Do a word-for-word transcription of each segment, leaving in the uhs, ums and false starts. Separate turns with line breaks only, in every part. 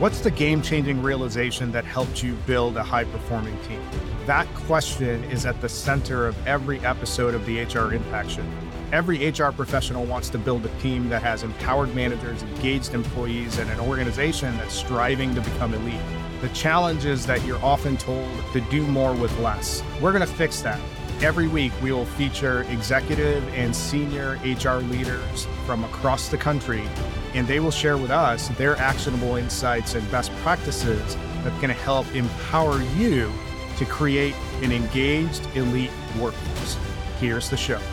What's the game-changing realization that helped you build a high-performing team? That question is at the center of every episode of the H R Impact Show. Every H R professional wants to build a team that has empowered managers, engaged employees, and an organization that's striving to become elite. The challenge is that you're often told to do more with less. We're going to fix that. Every week, we will feature executive and senior H R leaders from across the country, and they will share with us their actionable insights and best practices that can help empower you to create an engaged, elite workforce. Here's the show.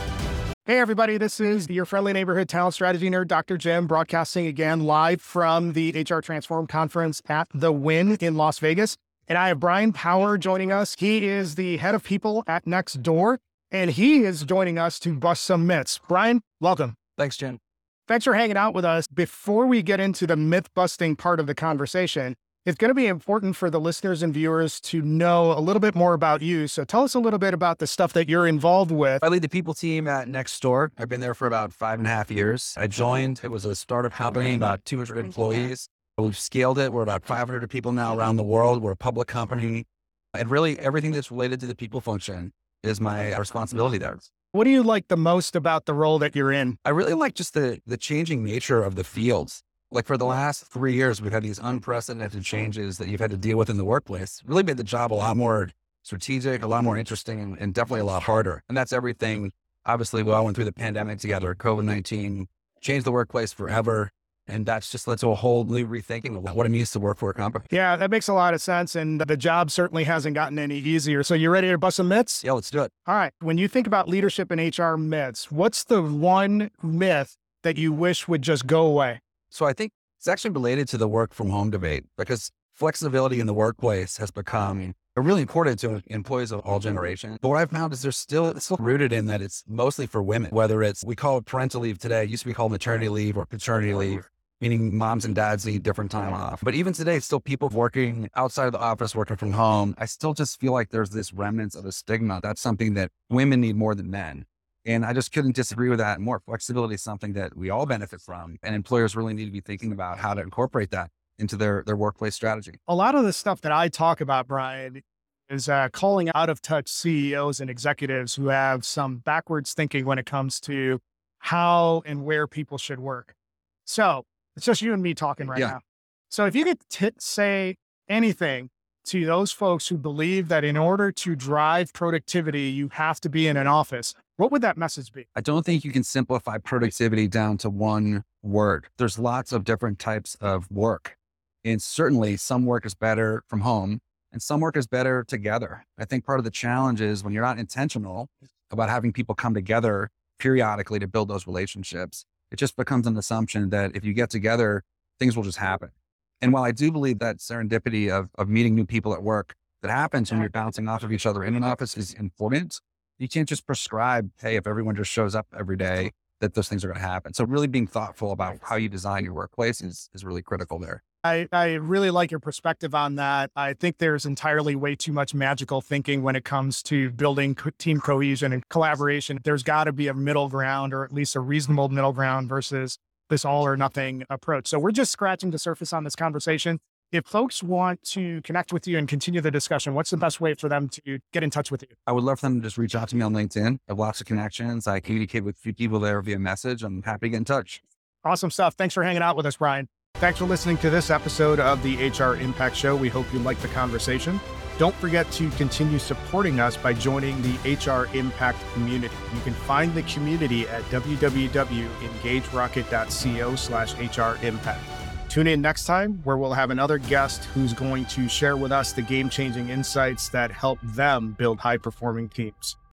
Hey, everybody, this is your friendly neighborhood talent strategy nerd, Doctor Jim, broadcasting again live from the H R Transform Conference at The Win in Las Vegas. And I have Brian Power joining us. He is the head of people at Nextdoor, and he is joining us to bust some myths. Brian, welcome.
Thanks, Jen.
Thanks for hanging out with us. Before we get into the myth-busting part of the conversation, it's going to be important for the listeners and viewers to know a little bit more about you. So tell us a little bit about the stuff that you're involved with.
I lead the people team at Nextdoor. I've been there for about five and a half years. I joined, it was a startup company, about two hundred employees. We've scaled it. We're about five hundred people now around the world. We're a public company. And really everything that's related to the people function is my responsibility there.
What do you like the most about the role that you're in?
I really like just the, the changing nature of the fields. Like for the last three years, we've had these unprecedented changes that you've had to deal with in the workplace. Really made the job a lot more strategic, a lot more interesting, and, and definitely a lot harder. And that's everything. Obviously, we all went through the pandemic together. COVID nineteen changed the workplace forever. And that's just led to a whole new rethinking of what it means to work for a company.
Yeah, that makes a lot of sense. And the job certainly hasn't gotten any easier. So you ready to bust some myths?
Yeah, let's do it.
All right. When you think about leadership and H R myths, what's the one myth that you wish would just go away?
So I think it's actually related to the work from home debate, because flexibility in the workplace has become really important to employees of all generations. But what I've found is there's still, it's still rooted in that it's mostly for women, whether it's, we call it parental leave today. It used to be called maternity leave or paternity leave, meaning moms and dads need different time off. But even today, it's still people working outside of the office, working from home. I still just feel like there's this remnants of a stigma. That's something that women need more than men. And I just couldn't disagree with that more. Flexibility is something that we all benefit from, and employers really need to be thinking about how to incorporate that into their, their workplace strategy.
A lot of the stuff that I talk about, Brian, is uh, calling out of touch C E Os and executives who have some backwards thinking when it comes to how and where people should work. So it's just you and me talking right
yeah.
now. So if you could t- say anything to those folks who believe that in order to drive productivity, you have to be in an office, what would that message be?
I don't think you can simplify productivity down to one word. There's lots of different types of work. And certainly some work is better from home and some work is better together. I think part of the challenge is when you're not intentional about having people come together periodically to build those relationships, it just becomes an assumption that if you get together, things will just happen. And while I do believe that serendipity of, of meeting new people at work that happens when you're bouncing off of each other in an office is important, you can't just prescribe, hey, if everyone just shows up every day, that those things are going to happen. So really being thoughtful about how you design your workplace is, is really critical there.
I, I really like your perspective on that. I think there's entirely way too much magical thinking when it comes to building co- team cohesion and collaboration. There's got to be a middle ground, or at least a reasonable middle ground, versus this all or nothing approach. So we're just scratching the surface on this conversation. If folks want to connect with you and continue the discussion, what's the best way for them to get in touch with you?
I would love for them to just reach out to me on LinkedIn. I have lots of connections. I communicate with a few people there via message. I'm happy to get in touch.
Awesome stuff. Thanks for hanging out with us, Brian. Thanks for listening to this episode of the H R Impact Show. We hope you liked the conversation. Don't forget to continue supporting us by joining the H R Impact community. You can find the community at w w w dot engage rocket dot co slash H R Impact. Tune in next time where we'll have another guest who's going to share with us the game-changing insights that help them build high-performing teams.